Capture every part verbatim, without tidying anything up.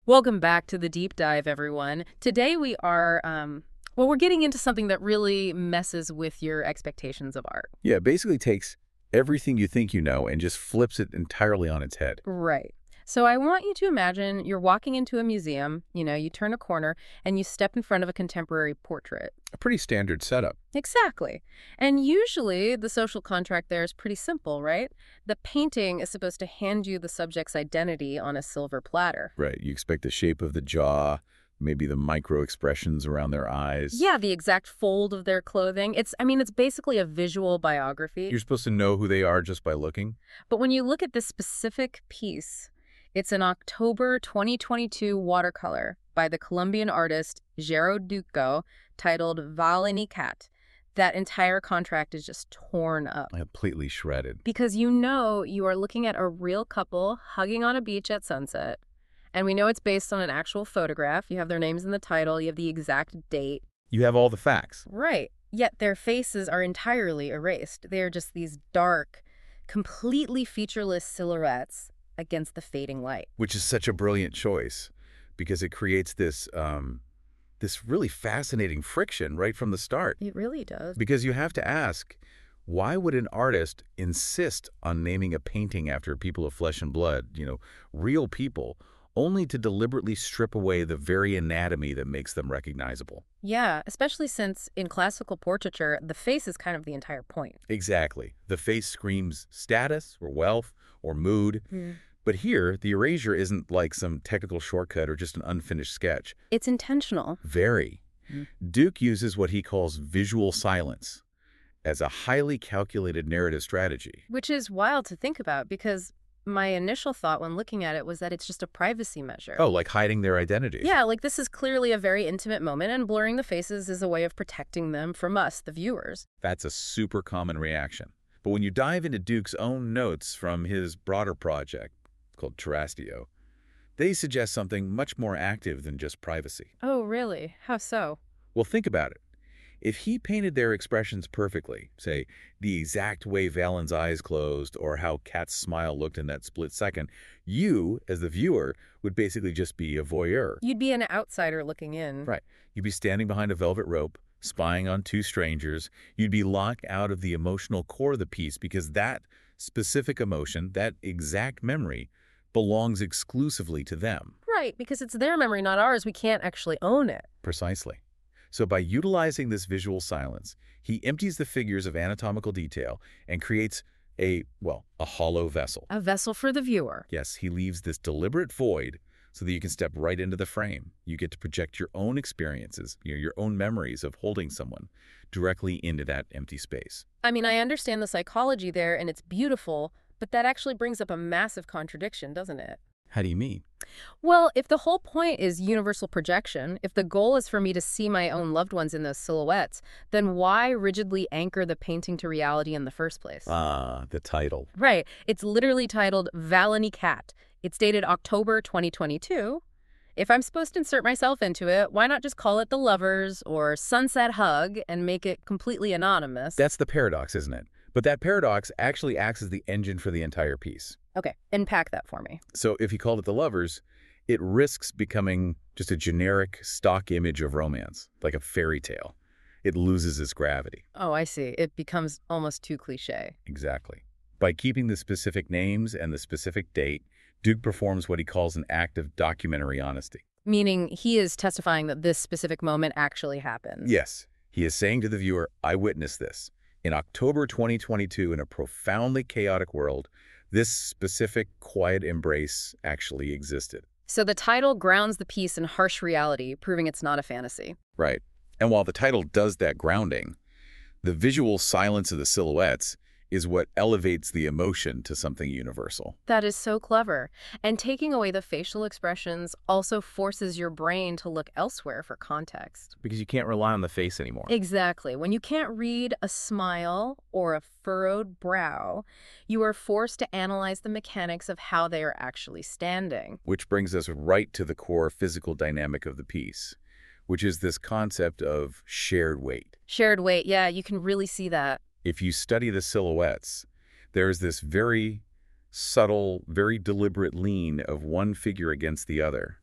Welcome back to the deep dive, everyone. Today we are, um, well, we're getting into something that really messes with your expectations of art. Yeah, it basically takes everything you think you know and just flips it entirely on its head. Right. So I want you to imagine you're walking into a museum, you know, you turn a corner and you step in front of a contemporary portrait. A pretty standard setup. Exactly. And usually the social contract there is pretty simple, right? The painting is supposed to hand you the subject's identity on a silver platter. Right. You expect the shape of the jaw, maybe the micro expressions around their eyes. Yeah, the exact fold of their clothing. It's, I mean, it's basically a visual biography. You're supposed to know who they are just by looking. But when you look at this specific piece, it's an October twenty twenty-two watercolor by the Colombian artist Jero Ducko titled Valeni Cat. That entire contract is just torn up. Completely shredded. Because you know you are looking at a real couple hugging on a beach at sunset. And we know it's based on an actual photograph. You have their names in the title. You have the exact date. You have all the facts. Right. Yet their faces are entirely erased. They are just these dark, completely featureless silhouettes against the fading light. Which is such a brilliant choice because it creates this um, this really fascinating friction right from the start. It really does. Because you have to ask, why would an artist insist on naming a painting after people of flesh and blood, you know, real people, only to deliberately strip away the very anatomy that makes them recognizable? Yeah, especially since in classical portraiture, the face is kind of the entire point. Exactly. The face screams status or wealth or mood. Mm. But here, the erasure isn't like some technical shortcut or just an unfinished sketch. It's intentional. Very. Mm. Duke uses what he calls visual silence as a highly calculated narrative strategy. Which is wild to think about because my initial thought when looking at it was that it's just a privacy measure. Oh, like hiding their identity. Yeah, like this is clearly a very intimate moment, and blurring the faces is a way of protecting them from us, the viewers. That's a super common reaction. But when you dive into Duke's own notes from his broader project, called Terrastio, they suggest something much more active than just privacy. Oh, really? How so? Well, think about it. If he painted their expressions perfectly, say, the exact way Valen's eyes closed or how Kat's smile looked in that split second, you, as the viewer, would basically just be a voyeur. You'd be an outsider looking in. Right. You'd be standing behind a velvet rope, spying on two strangers. You'd be locked out of the emotional core of the piece because that specific emotion, that exact memory, belongs exclusively to them. Right, because it's their memory, not ours. We can't actually own it. Precisely. So by utilizing this visual silence, he empties the figures of anatomical detail and creates a, well, a hollow vessel. A vessel for the viewer. Yes, he leaves this deliberate void so that you can step right into the frame. You get to project your own experiences, you know, your own memories of holding someone directly into that empty space. I mean, I understand the psychology there, and it's beautiful, but that actually brings up a massive contradiction, doesn't it? How do you mean? Well, if the whole point is universal projection, if the goal is for me to see my own loved ones in those silhouettes, then why rigidly anchor the painting to reality in the first place? Ah, the title. Right. It's literally titled Valeni Cat. It's dated October twenty twenty-two. If I'm supposed to insert myself into it, why not just call it The Lovers or Sunset Hug and make it completely anonymous? That's the paradox, isn't it? But that paradox actually acts as the engine for the entire piece. Okay, unpack that for me. So if you called it The Lovers, it risks becoming just a generic stock image of romance, like a fairy tale. It loses its gravity. Oh, I see. It becomes almost too cliche. Exactly. By keeping the specific names and the specific date, Duke performs what he calls an act of documentary honesty. Meaning he is testifying that this specific moment actually happened. Yes, he is saying to the viewer, I witnessed this. In October twenty twenty-two, in a profoundly chaotic world, this specific quiet embrace actually existed. So the title grounds the piece in harsh reality, proving it's not a fantasy. Right. And while the title does that grounding, the visual silence of the silhouettes is what elevates the emotion to something universal. That is so clever. And taking away the facial expressions also forces your brain to look elsewhere for context. Because you can't rely on the face anymore. Exactly. When you can't read a smile or a furrowed brow, you are forced to analyze the mechanics of how they are actually standing. Which brings us right to the core physical dynamic of the piece, which is this concept of shared weight. Shared weight, yeah, you can really see that. If you study the silhouettes, there's this very subtle, very deliberate lean of one figure against the other.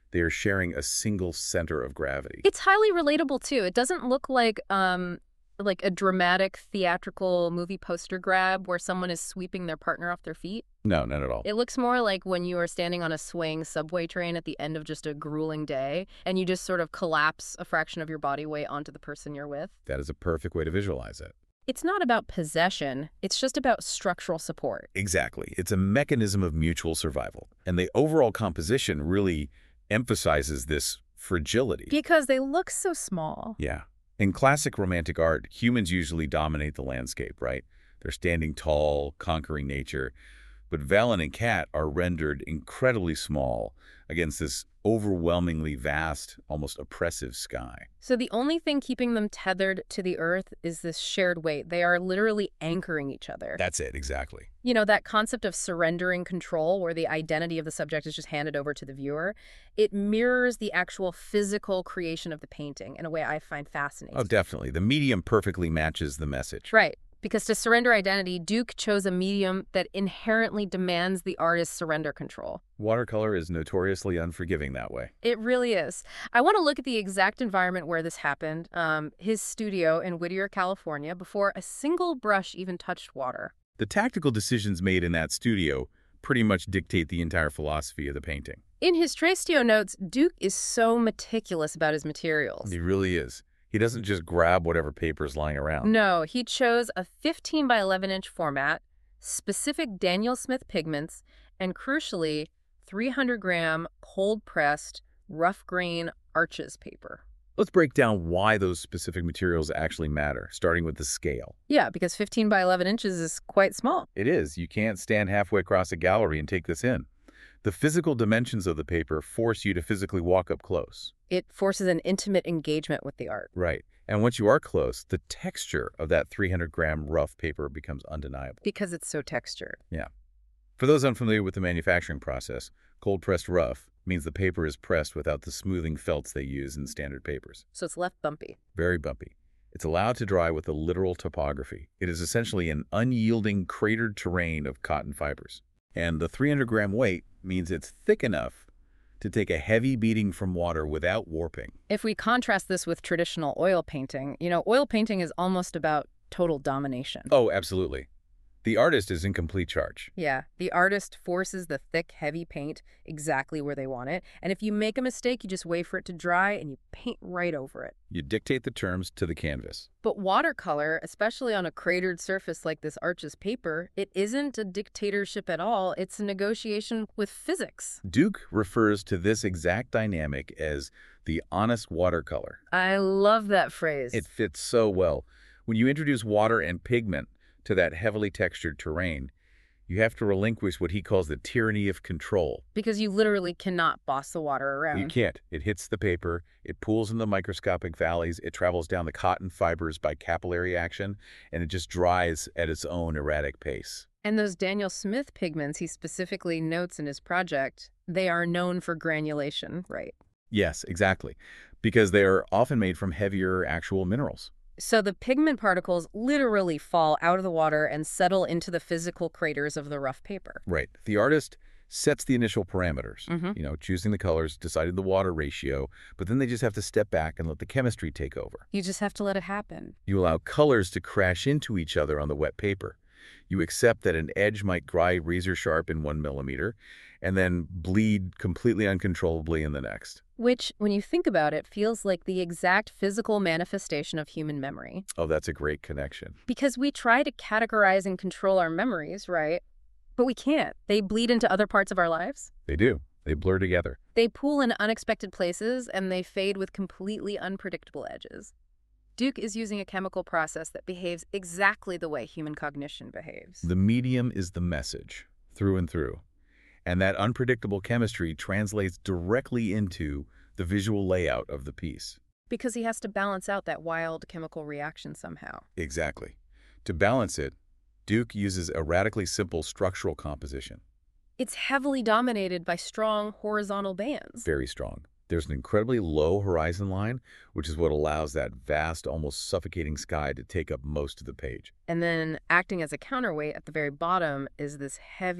They are sharing a single center of gravity. It's highly relatable, too. It doesn't look like um, like a dramatic theatrical movie poster grab where someone is sweeping their partner off their feet. No, not at all. It looks more like when you are standing on a swaying subway train at the end of just a grueling day, and you just sort of collapse a fraction of your body weight onto the person you're with. That is a perfect way to visualize it. It's not about possession. It's just about structural support. Exactly. It's a mechanism of mutual survival. And the overall composition really emphasizes this fragility. Because they look so small. Yeah. In classic romantic art, humans usually dominate the landscape, right? They're standing tall, conquering nature. But Valen and Kat are rendered incredibly small against this overwhelmingly vast, almost oppressive sky. So the only thing keeping them tethered to the earth is this shared weight. They are literally anchoring each other. That's it, exactly. You know, that concept of surrendering control, where the identity of the subject is just handed over to the viewer, it mirrors the actual physical creation of the painting in a way I find fascinating. Oh, definitely. The medium perfectly matches the message. Right. Because to surrender identity, Duke chose a medium that inherently demands the artist's surrender control. Watercolor is notoriously unforgiving that way. It really is. I want to look at the exact environment where this happened, um, his studio in Whittier, California, before a single brush even touched water. The tactical decisions made in that studio pretty much dictate the entire philosophy of the painting. In his Tracetio notes, Duke is so meticulous about his materials. He really is. He doesn't just grab whatever paper's lying around. No, he chose a fifteen by eleven inch format, specific Daniel Smith pigments, and crucially, three hundred gram cold-pressed, rough-grain Arches paper. Let's break down why those specific materials actually matter, starting with the scale. Yeah, because fifteen by eleven inches is quite small. It is. You can't stand halfway across a gallery and take this in. The physical dimensions of the paper force you to physically walk up close. It forces an intimate engagement with the art. Right. And once you are close, the texture of that three hundred gram rough paper becomes undeniable. Because it's so textured. Yeah. For those unfamiliar with the manufacturing process, cold-pressed rough means the paper is pressed without the smoothing felts they use in standard papers. So it's left bumpy. Very bumpy. It's allowed to dry with a literal topography. It is essentially an unyielding, cratered terrain of cotton fibers. And the three hundred gram weight means it's thick enough to take a heavy beating from water without warping. If we contrast this with traditional oil painting, you know, oil painting is almost about total domination. Oh, absolutely. The artist is in complete charge. Yeah, the artist forces the thick, heavy paint exactly where they want it. And if you make a mistake, you just wait for it to dry and you paint right over it. You dictate the terms to the canvas. But watercolor, especially on a cratered surface like this Arches paper, it isn't a dictatorship at all. It's a negotiation with physics. Duke refers to this exact dynamic as the honest watercolor. I love that phrase. It fits so well. When you introduce water and pigment to that heavily textured terrain, you have to relinquish what he calls the tyranny of control. Because you literally cannot boss the water around. You can't. It hits the paper, it pools in the microscopic valleys, it travels down the cotton fibers by capillary action, and it just dries at its own erratic pace. And those Daniel Smith pigments he specifically notes in his project, they are known for granulation, right? Yes, exactly. Because they are often made from heavier actual minerals. So the pigment particles literally fall out of the water and settle into the physical craters of the rough paper. Right. The artist sets the initial parameters, Mm-hmm. you know, choosing the colors, deciding the water ratio, but then they just have to step back and let the chemistry take over. You just have to let it happen. You allow colors to crash into each other on the wet paper. You accept that an edge might dry razor sharp in one millimeter and then bleed completely uncontrollably in the next. Which, when you think about it, feels like the exact physical manifestation of human memory. Oh, that's a great connection. Because we try to categorize and control our memories, right? But we can't. They bleed into other parts of our lives. They do. They blur together. They pool in unexpected places, and they fade with completely unpredictable edges. Duke is using a chemical process that behaves exactly the way human cognition behaves. The medium is the message, through and through. And that unpredictable chemistry translates directly into the visual layout of the piece. Because he has to balance out that wild chemical reaction somehow. Exactly. To balance it, Duke uses a radically simple structural composition. It's heavily dominated by strong horizontal bands. Very strong. There's an incredibly low horizon line, which is what allows that vast, almost suffocating sky to take up most of the page. And then acting as a counterweight at the very bottom is this heavy,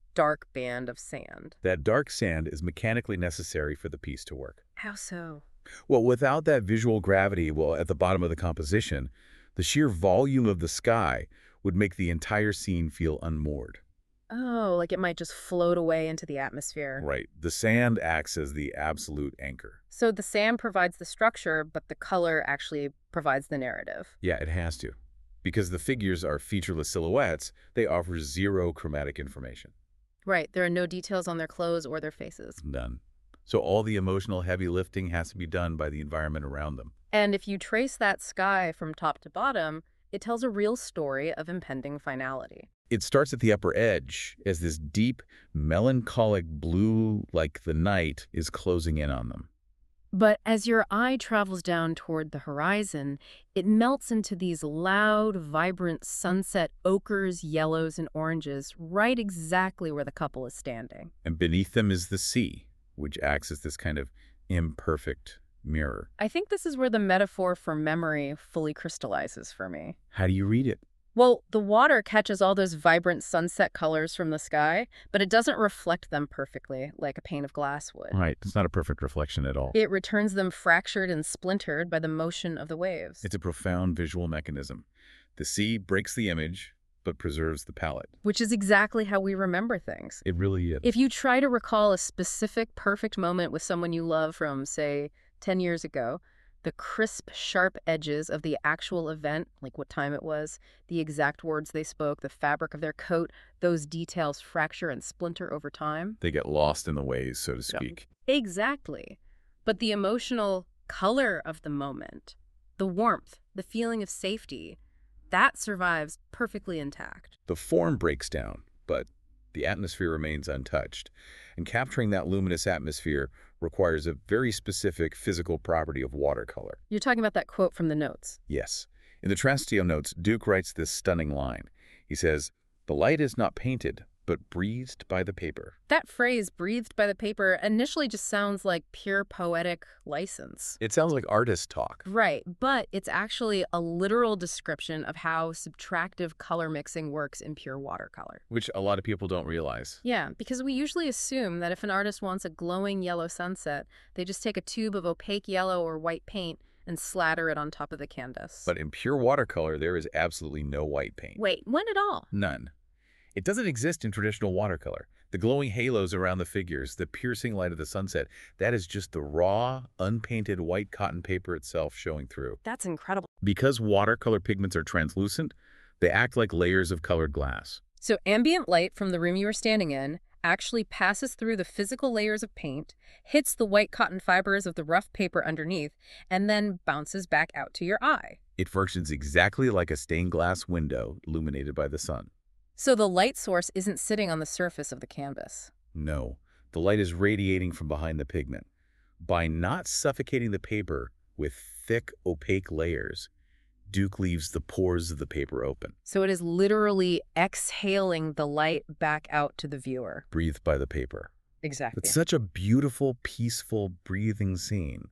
dark band of sand. That dark sand is mechanically necessary for the piece to work. How so? Well, without that visual gravity, well, at the bottom of the composition, the sheer volume of the sky would make the entire scene feel unmoored. Oh, like it might just float away into the atmosphere. Right. The sand acts as the absolute anchor. So the sand provides the structure, but the color actually provides the narrative. Yeah, it has to. Because the figures are featureless silhouettes, they offer zero chromatic information. Right. There are no details on their clothes or their faces. None. So all the emotional heavy lifting has to be done by the environment around them. And if you trace that sky from top to bottom, it tells a real story of impending finality. It starts at the upper edge as this deep, melancholic blue, like the night, is closing in on them. But as your eye travels down toward the horizon, it melts into these loud, vibrant sunset ochres, yellows, and oranges, right exactly where the couple is standing. And beneath them is the sea, which acts as this kind of imperfect mirror. I think this is where the metaphor for memory fully crystallizes for me. How do you read it? Well, the water catches all those vibrant sunset colors from the sky, but it doesn't reflect them perfectly like a pane of glass would. Right. It's not a perfect reflection at all. It returns them fractured and splintered by the motion of the waves. It's a profound visual mechanism. The sea breaks the image, but preserves the palette. Which is exactly how we remember things. It really is. If you try to recall a specific perfect moment with someone you love from, say, ten years ago, the crisp, sharp edges of the actual event, like what time it was, the exact words they spoke, the fabric of their coat, those details fracture and splinter over time. They get lost in the waves, so to speak. Exactly. But the emotional color of the moment, the warmth, the feeling of safety, that survives perfectly intact. The form breaks down, but the atmosphere remains untouched. And capturing that luminous atmosphere requires a very specific physical property of watercolor. You're talking about that quote from the notes. Yes. In the Trastevere notes, Duke writes this stunning line. He says, "The light is not painted, but breathed by the paper." That phrase, breathed by the paper, initially just sounds like pure poetic license. It sounds like artist talk. Right, but it's actually a literal description of how subtractive color mixing works in pure watercolor. Which a lot of people don't realize. Yeah, because we usually assume that if an artist wants a glowing yellow sunset, they just take a tube of opaque yellow or white paint and slatter it on top of the canvas. But in pure watercolor, there is absolutely no white paint. Wait, when at all? None. It doesn't exist in traditional watercolor. The glowing halos around the figures, the piercing light of the sunset, that is just the raw, unpainted white cotton paper itself showing through. That's incredible. Because watercolor pigments are translucent, they act like layers of colored glass. So ambient light from the room you are standing in actually passes through the physical layers of paint, hits the white cotton fibers of the rough paper underneath, and then bounces back out to your eye. It functions exactly like a stained glass window illuminated by the sun. So the light source isn't sitting on the surface of the canvas. No, the light is radiating from behind the pigment. By not suffocating the paper with thick, opaque layers, Duke leaves the pores of the paper open. So it is literally exhaling the light back out to the viewer. Breathed by the paper. Exactly. It's such a beautiful, peaceful, breathing scene.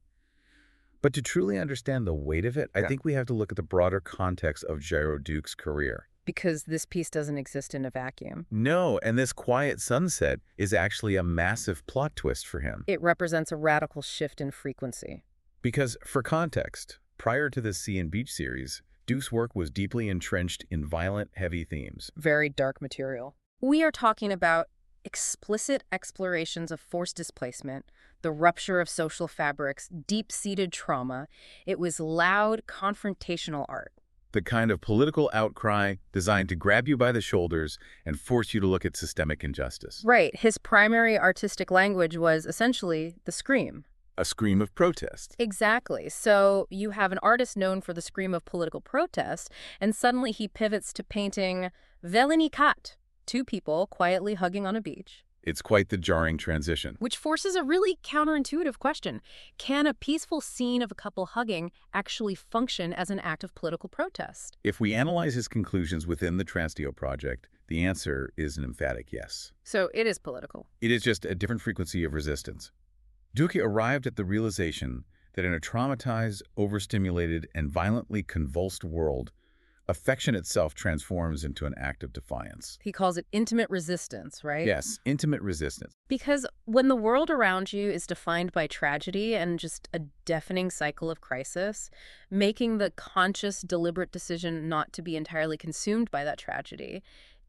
But to truly understand the weight of it, I Yeah. think we have to look at the broader context of Gerard Duke's career. Because this piece doesn't exist in a vacuum. No, and this quiet sunset is actually a massive plot twist for him. It represents a radical shift in frequency. Because, for context, prior to the Sea and Beach series, Duke's work was deeply entrenched in violent, heavy themes. Very dark material. We are talking about explicit explorations of forced displacement, the rupture of social fabrics, deep-seated trauma. It was loud, confrontational art. The kind of political outcry designed to grab you by the shoulders and force you to look at systemic injustice. Right. His primary artistic language was essentially the scream. A scream of protest. Exactly. So you have an artist known for the scream of political protest, and suddenly he pivots to painting Véliny Cat, two people quietly hugging on a beach. It's quite the jarring transition. Which forces a really counterintuitive question. Can a peaceful scene of a couple hugging actually function as an act of political protest? If we analyze his conclusions within the Trastevere project, the answer is an emphatic yes. So it is political. It is just a different frequency of resistance. Duke arrived at the realization that in a traumatized, overstimulated, and violently convulsed world, Affection itself transforms into an act of defiance. He calls it intimate resistance, right? Yes, intimate resistance. Because when the world around you is defined by tragedy and just a deafening cycle of crisis, making the conscious, deliberate decision not to be entirely consumed by that tragedy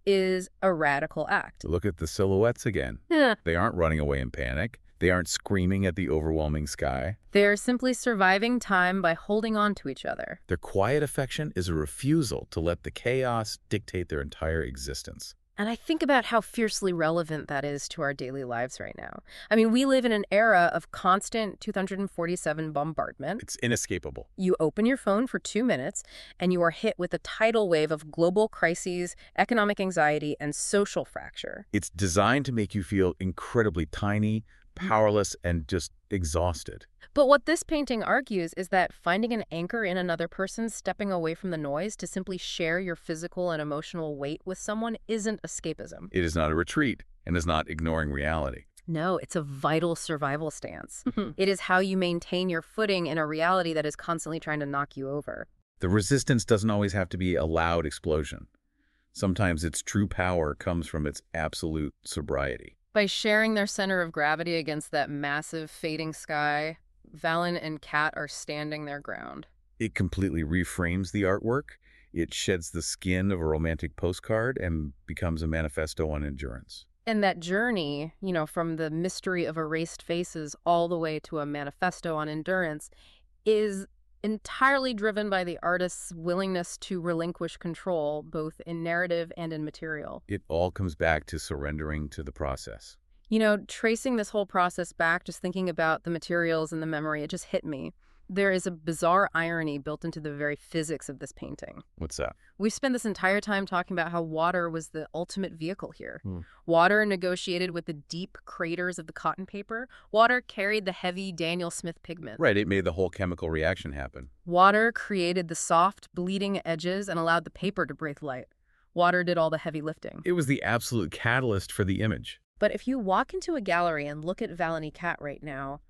is a radical act. Look at the silhouettes again. Yeah. They aren't running away in panic. They aren't screaming at the overwhelming sky. They're simply surviving time by holding on to each other. Their quiet affection is a refusal to let the chaos dictate their entire existence. And I think about how fiercely relevant that is to our daily lives right now. I mean, we live in an era of constant two forty-seven bombardment. It's inescapable. You open your phone for two minutes, and you are hit with a tidal wave of global crises, economic anxiety, and social fracture. It's designed to make you feel incredibly tiny, powerless, and just exhausted. But what this painting argues is that finding an anchor in another person, stepping away from the noise to simply share your physical and emotional weight with someone isn't escapism. It is not a retreat and is not ignoring reality. No, it's a vital survival stance. It is how you maintain your footing in a reality that is constantly trying to knock you over. The resistance doesn't always have to be a loud explosion. Sometimes its true power comes from its absolute sobriety. By sharing their center of gravity against that massive fading sky, Valen and Kat are standing their ground. It completely reframes the artwork. It sheds the skin of a romantic postcard and becomes a manifesto on endurance. And that journey, you know, from the mystery of erased faces all the way to a manifesto on endurance, is entirely driven by the artist's willingness to relinquish control, both in narrative and in material. It all comes back to surrendering to the process. You know, tracing this whole process back, just thinking about the materials and the memory, it just hit me. There is a bizarre irony built into the very physics of this painting. What's that? We spent this entire time talking about how water was the ultimate vehicle here. Hmm. Water negotiated with the deep craters of the cotton paper. Water carried the heavy Daniel Smith pigment. Right, it made the whole chemical reaction happen. Water created the soft, bleeding edges and allowed the paper to breathe light. Water did all the heavy lifting. It was the absolute catalyst for the image. But if you walk into a gallery and look at Valen Kat right now,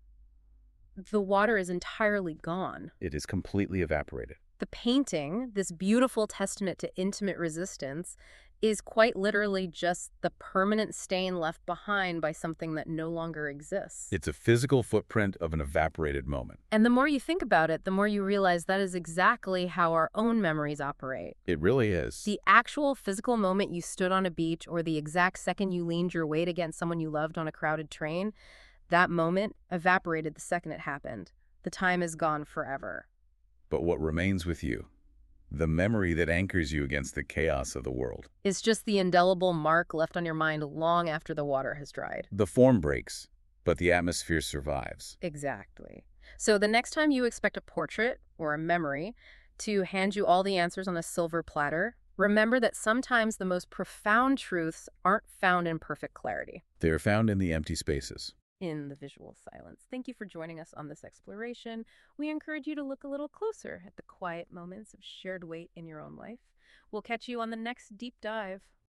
the water is entirely gone. It is completely evaporated. The painting, this beautiful testament to intimate resistance, is quite literally just the permanent stain left behind by something that no longer exists. It's a physical footprint of an evaporated moment. And the more you think about it, the more you realize that is exactly how our own memories operate. It really is. The actual physical moment you stood on a beach, or the exact second you leaned your weight against someone you loved on a crowded train, that moment evaporated the second it happened. The time is gone forever. But what remains with you, the memory that anchors you against the chaos of the world, is just the indelible mark left on your mind long after the water has dried. the form breaks, but the atmosphere survives. Exactly. So the next time you expect a portrait or a memory to hand you all the answers on a silver platter, remember that sometimes the most profound truths aren't found in perfect clarity. They are found in the empty spaces. In the visual silence. Thank you for joining us on this exploration. We encourage you to look a little closer at the quiet moments of shared weight in your own life. We'll catch you on the next deep dive.